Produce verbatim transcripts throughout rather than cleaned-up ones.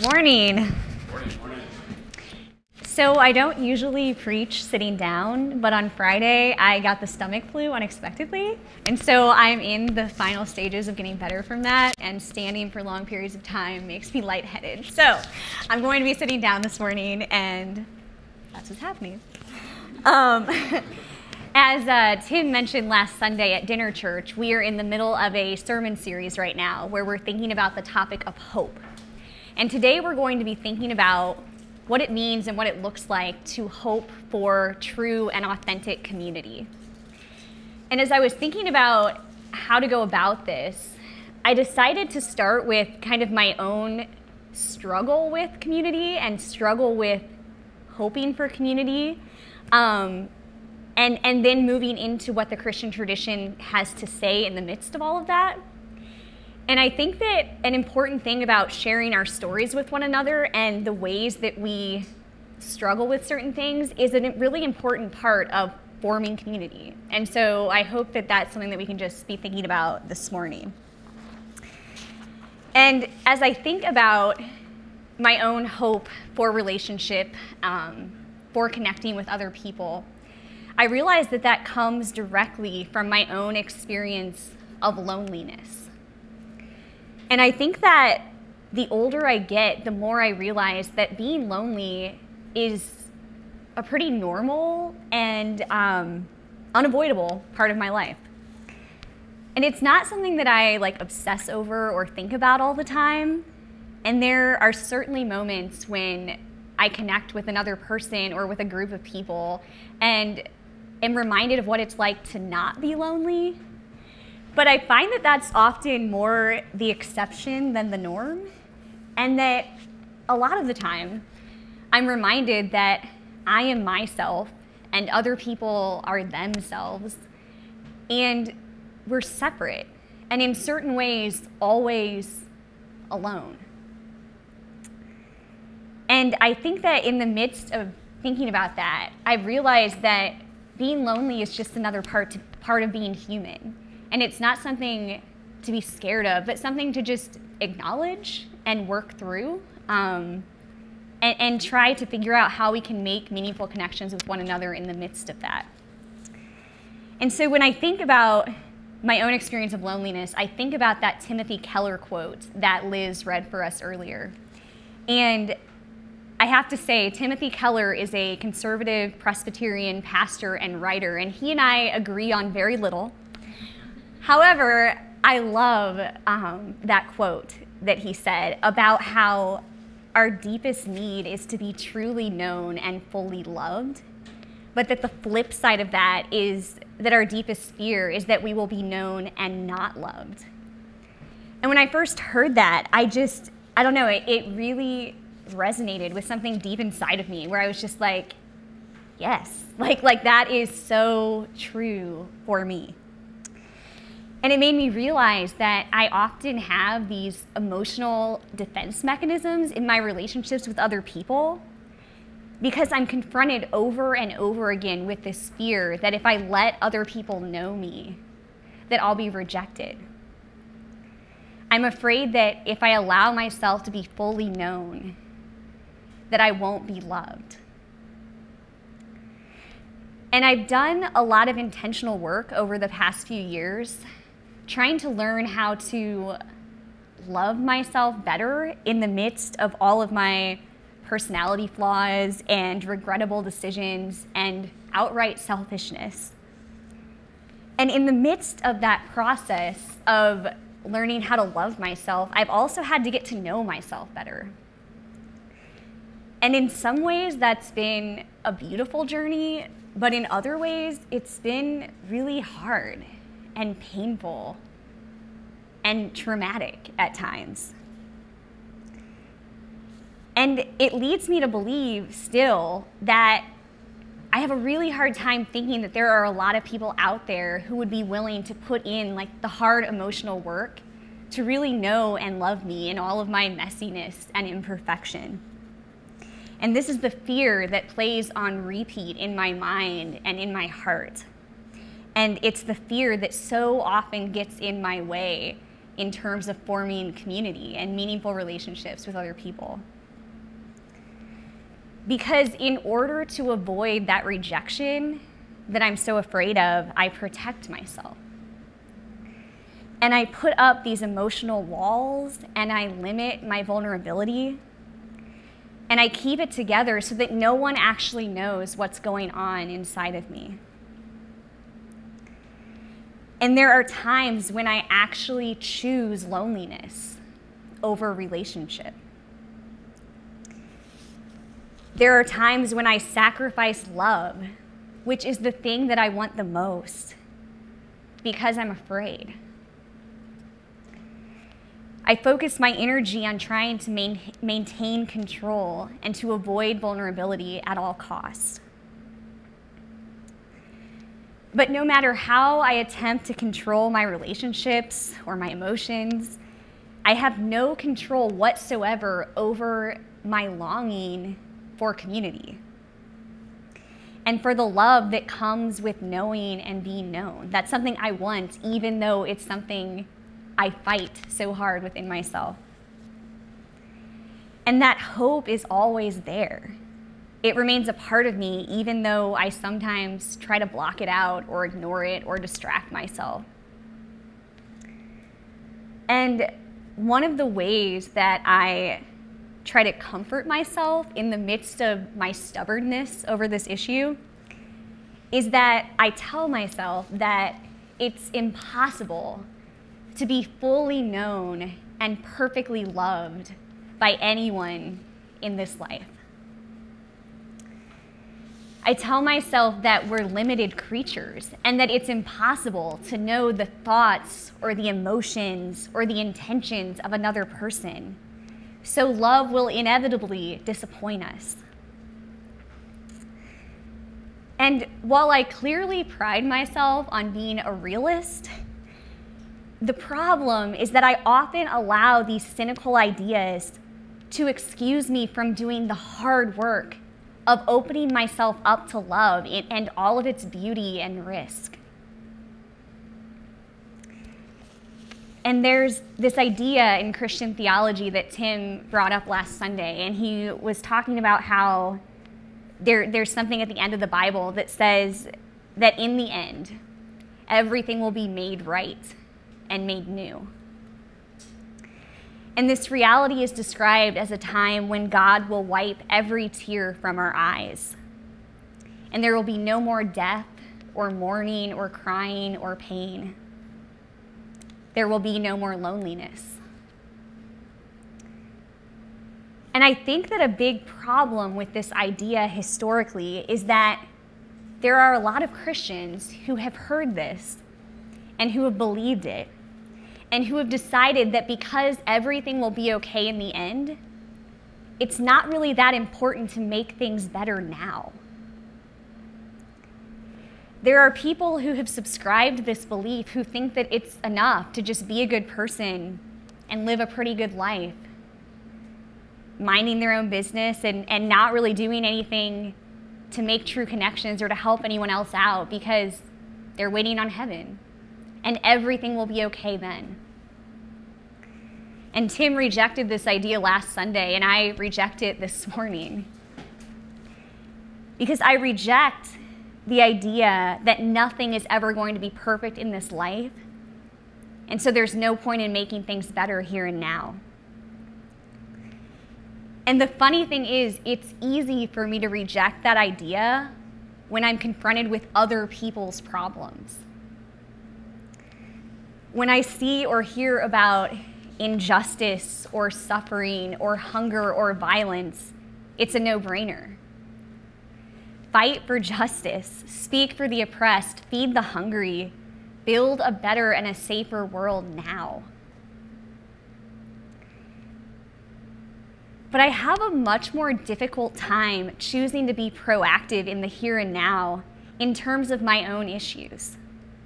Morning. So I don't usually preach sitting down, but on Friday I got the stomach flu unexpectedly. And so I'm in the final stages of getting better from that, and standing for long periods of time makes me lightheaded. So I'm going to be sitting down this morning, and that's what's happening. Um, as uh, Tim mentioned last Sunday at dinner church, we are in the middle of a sermon series right now where we're thinking about the topic of hope. And today we're going to be thinking about what it means and what it looks like to hope for true and authentic community. And as I was thinking about how to go about this, I decided to start with kind of my own struggle with community and struggle with hoping for community, um, and, and then moving into what the Christian tradition has to say in the midst of all of that. And I think that an important thing about sharing our stories with one another and the ways that we struggle with certain things is a really important part of forming community. And so I hope that that's something that we can just be thinking about this morning. And as I think about my own hope for relationship, um, for connecting with other people, I realize that that comes directly from my own experience of loneliness. And I think that the older I get, the more I realize that being lonely is a pretty normal and um, unavoidable part of my life. And it's not something that I like obsess over or think about all the time. And there are certainly moments when I connect with another person or with a group of people and am reminded of what it's like to not be lonely. But I find that that's often more the exception than the norm, and that a lot of the time I'm reminded that I am myself and other people are themselves, and we're separate, and in certain ways always alone. And I think that in the midst of thinking about that, I realized that being lonely is just another part to, part of being human. And it's not something to be scared of, but something to just acknowledge and work through, um, and, and try to figure out how we can make meaningful connections with one another in the midst of that. And so when I think about my own experience of loneliness, I think about that Timothy Keller quote that Liz read for us earlier. And I have to say, Timothy Keller is a conservative Presbyterian pastor and writer, and he and I agree on very little. However, I love um, that quote that he said about how our deepest need is to be truly known and fully loved, but that the flip side of that is that our deepest fear is that we will be known and not loved. And when I first heard that, I just, I don't know, it, it really resonated with something deep inside of me where I was just like, yes, like, like that is so true for me. And it made me realize that I often have these emotional defense mechanisms in my relationships with other people because I'm confronted over and over again with this fear that if I let other people know me, that I'll be rejected. I'm afraid that if I allow myself to be fully known, that I won't be loved. And I've done a lot of intentional work over the past few years trying to learn how to love myself better in the midst of all of my personality flaws and regrettable decisions and outright selfishness. And in the midst of that process of learning how to love myself, I've also had to get to know myself better. And in some ways, that's been a beautiful journey, but in other ways, it's been really hard and painful and traumatic at times. And it leads me to believe still that I have a really hard time thinking that there are a lot of people out there who would be willing to put in like the hard emotional work to really know and love me in all of my messiness and imperfection. And this is the fear that plays on repeat in my mind and in my heart. And it's the fear that so often gets in my way in terms of forming community and meaningful relationships with other people. Because in order to avoid that rejection that I'm so afraid of, I protect myself. And I put up these emotional walls and I limit my vulnerability. And I keep it together so that no one actually knows what's going on inside of me. And there are times when I actually choose loneliness over relationship. There are times when I sacrifice love, which is the thing that I want the most, because I'm afraid. I focus my energy on trying to main, maintain control and to avoid vulnerability at all costs. But no matter how I attempt to control my relationships or my emotions, I have no control whatsoever over my longing for community and for the love that comes with knowing and being known. That's something I want, even though it's something I fight so hard within myself. And that hope is always there. It remains a part of me, even though I sometimes try to block it out or ignore it or distract myself. And one of the ways that I try to comfort myself in the midst of my stubbornness over this issue is that I tell myself that it's impossible to be fully known and perfectly loved by anyone in this life. I tell myself that we're limited creatures and that it's impossible to know the thoughts or the emotions or the intentions of another person. So love will inevitably disappoint us. And while I clearly pride myself on being a realist, the problem is that I often allow these cynical ideas to excuse me from doing the hard work of opening myself up to love and all of its beauty and risk. And there's this idea in Christian theology that Tim brought up last Sunday, and he was talking about how there, there's something at the end of the Bible that says that in the end, everything will be made right and made new. And this reality is described as a time when God will wipe every tear from our eyes. And there will be no more death or mourning or crying or pain. There will be no more loneliness. And I think that a big problem with this idea historically is that there are a lot of Christians who have heard this and who have believed it, and who have decided that because everything will be okay in the end, it's not really that important to make things better now. There are people who have subscribed to this belief who think that it's enough to just be a good person and live a pretty good life, minding their own business and, and not really doing anything to make true connections or to help anyone else out because they're waiting on heaven and everything will be okay then. And Tim rejected this idea last Sunday, and I reject it this morning. Because I reject the idea that nothing is ever going to be perfect in this life, and so there's no point in making things better here and now. And the funny thing is, it's easy for me to reject that idea when I'm confronted with other people's problems. When I see or hear about injustice or suffering or hunger or violence, it's a no-brainer. Fight for justice, speak for the oppressed, feed the hungry, build a better and a safer world now. But I have a much more difficult time choosing to be proactive in the here and now in terms of my own issues.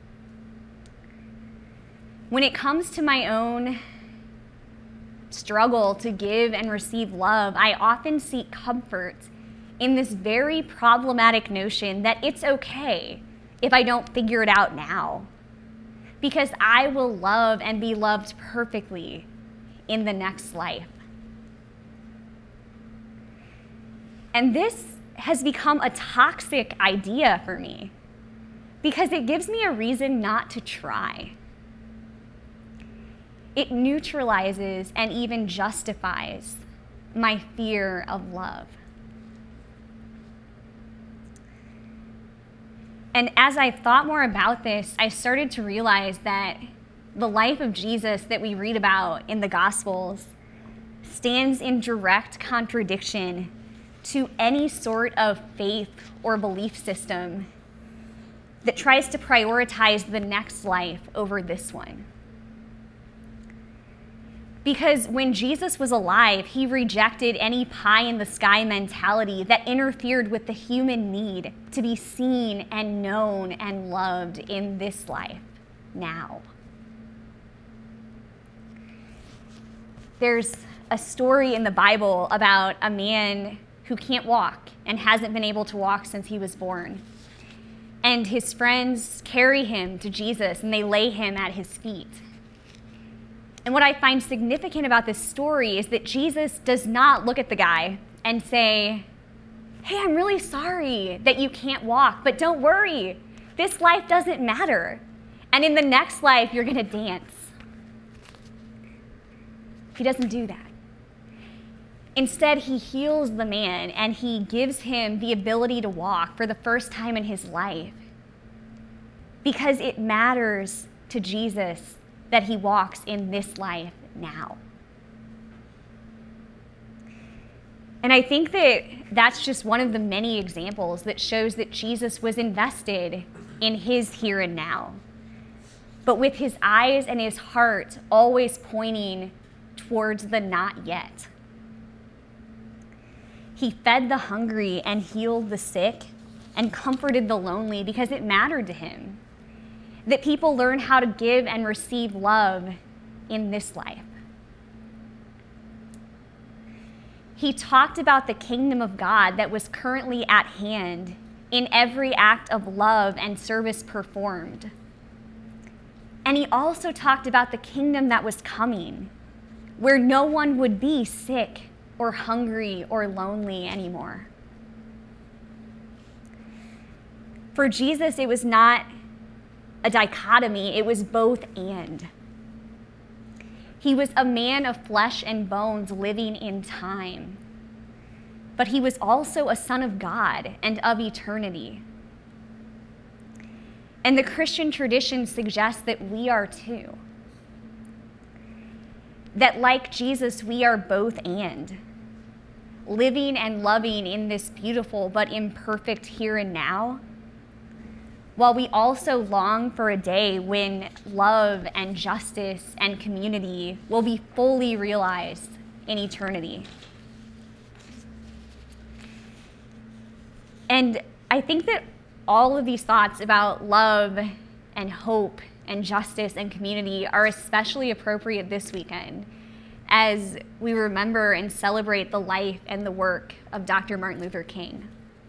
When it comes to my own struggle to give and receive love, I often seek comfort in this very problematic notion that it's okay if I don't figure it out now, because I will love and be loved perfectly in the next life. And this has become a toxic idea for me because it gives me a reason not to try. It neutralizes and even justifies my fear of love. And as I thought more about this, I started to realize that the life of Jesus that we read about in the Gospels stands in direct contradiction to any sort of faith or belief system that tries to prioritize the next life over this one. Because when Jesus was alive, he rejected any pie-in-the-sky mentality that interfered with the human need to be seen and known and loved in this life, now. There's a story in the Bible about a man who can't walk and hasn't been able to walk since he was born. And his friends carry him to Jesus and they lay him at his feet. And what I find significant about this story is that Jesus does not look at the guy and say, "Hey, I'm really sorry that you can't walk, but don't worry. This life doesn't matter. And in the next life, you're going to dance." He doesn't do that. Instead, he heals the man and he gives him the ability to walk for the first time in his life because it matters to Jesus that he walks in this life now. And I think that that's just one of the many examples that shows that Jesus was invested in his here and now, but with his eyes and his heart always pointing towards the not yet. He fed the hungry and healed the sick and comforted the lonely because it mattered to him that people learn how to give and receive love in this life. He talked about the kingdom of God that was currently at hand in every act of love and service performed. And he also talked about the kingdom that was coming, where no one would be sick or hungry or lonely anymore. For Jesus, it was not a dichotomy, it was both and. He was a man of flesh and bones living in time, but he was also a son of God and of eternity. And the Christian tradition suggests that we are too. That like Jesus, we are both and, living and loving in this beautiful but imperfect here and now, while we also long for a day when love and justice and community will be fully realized in eternity. And I think that all of these thoughts about love and hope and justice and community are especially appropriate this weekend as we remember and celebrate the life and the work of Doctor Martin Luther King.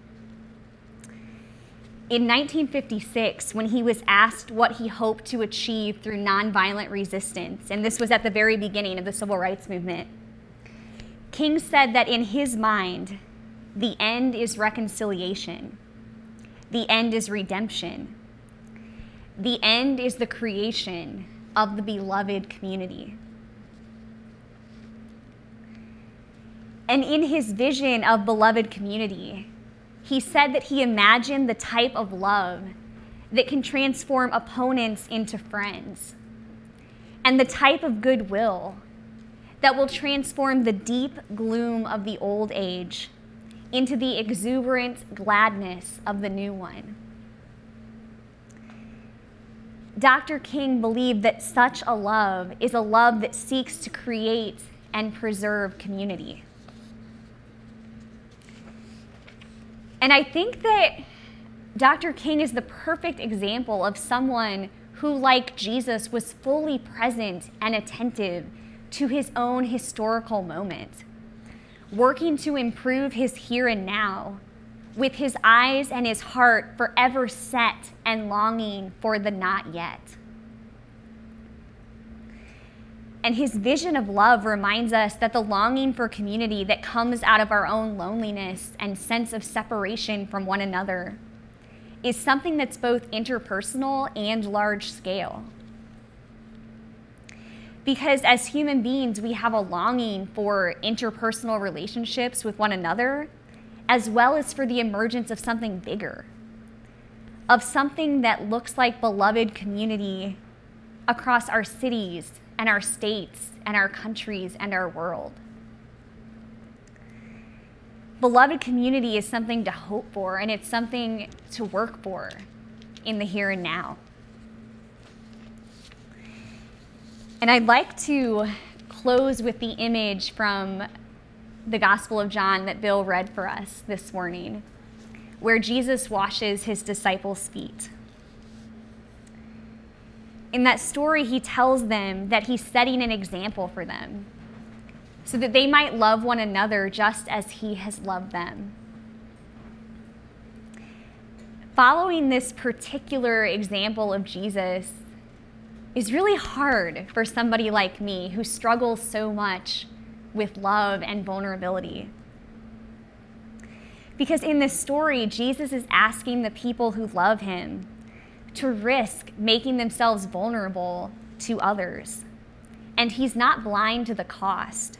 In nineteen fifty-six, when he was asked what he hoped to achieve through nonviolent resistance, and this was at the very beginning of the civil rights movement, King said that in his mind, the end is reconciliation. The end is redemption. The end is the creation of the beloved community. And in his vision of beloved community, he said that he imagined the type of love that can transform opponents into friends, and the type of goodwill that will transform the deep gloom of the old age into the exuberant gladness of the new one. Doctor King believed that such a love is a love that seeks to create and preserve community. And I think that Doctor King is the perfect example of someone who, like Jesus, was fully present and attentive to his own historical moment, working to improve his here and now, with his eyes and his heart forever set and longing for the not yet. And his vision of love reminds us that the longing for community that comes out of our own loneliness and sense of separation from one another is something that's both interpersonal and large scale. Because as human beings, we have a longing for interpersonal relationships with one another, as well as for the emergence of something bigger, of something that looks like beloved community across our cities and our states and our countries and our world. Beloved community is something to hope for, and it's something to work for in the here and now. And I'd like to close with the image from the Gospel of John that Bill read for us this morning, where Jesus washes his disciples' feet. In that story, he tells them that he's setting an example for them so that they might love one another just as he has loved them. Following this particular example of Jesus is really hard for somebody like me who struggles so much with love and vulnerability. Because in this story, Jesus is asking the people who love him to risk making themselves vulnerable to others. And he's not blind to the cost.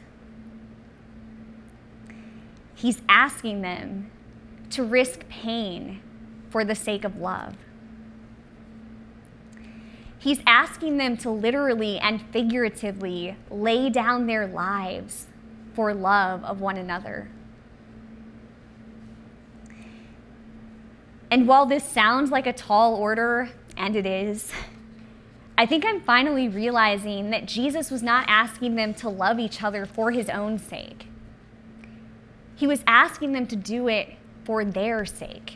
He's asking them to risk pain for the sake of love. He's asking them to literally and figuratively lay down their lives for love of one another. And while this sounds like a tall order, and it is, I think I'm finally realizing that Jesus was not asking them to love each other for his own sake. He was asking them to do it for their sake.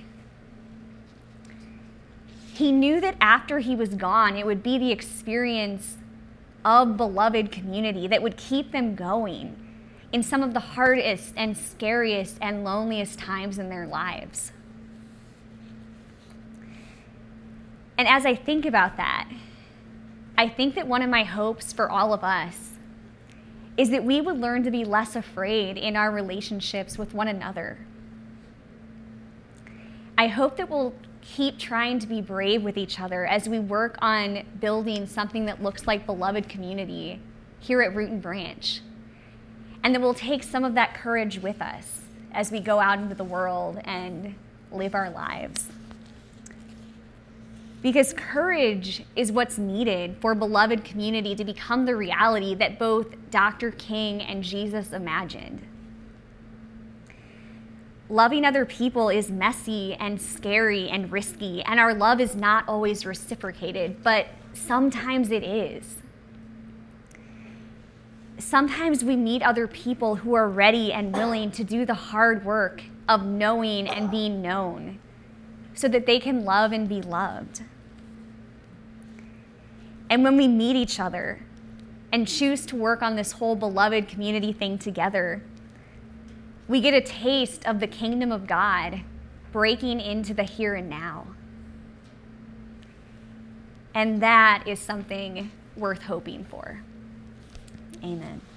He knew that after he was gone, it would be the experience of beloved community that would keep them going in some of the hardest and scariest and loneliest times in their lives. And as I think about that, I think that one of my hopes for all of us is that we would learn to be less afraid in our relationships with one another. I hope that we'll keep trying to be brave with each other as we work on building something that looks like beloved community here at Root and Branch. And that we'll take some of that courage with us as we go out into the world and live our lives. Because courage is what's needed for beloved community to become the reality that both Doctor King and Jesus imagined. Loving other people is messy and scary and risky, and our love is not always reciprocated, but sometimes it is. Sometimes we meet other people who are ready and willing to do the hard work of knowing and being known so that they can love and be loved. And when we meet each other and choose to work on this whole beloved community thing together, we get a taste of the kingdom of God breaking into the here and now. And that is something worth hoping for. Amen.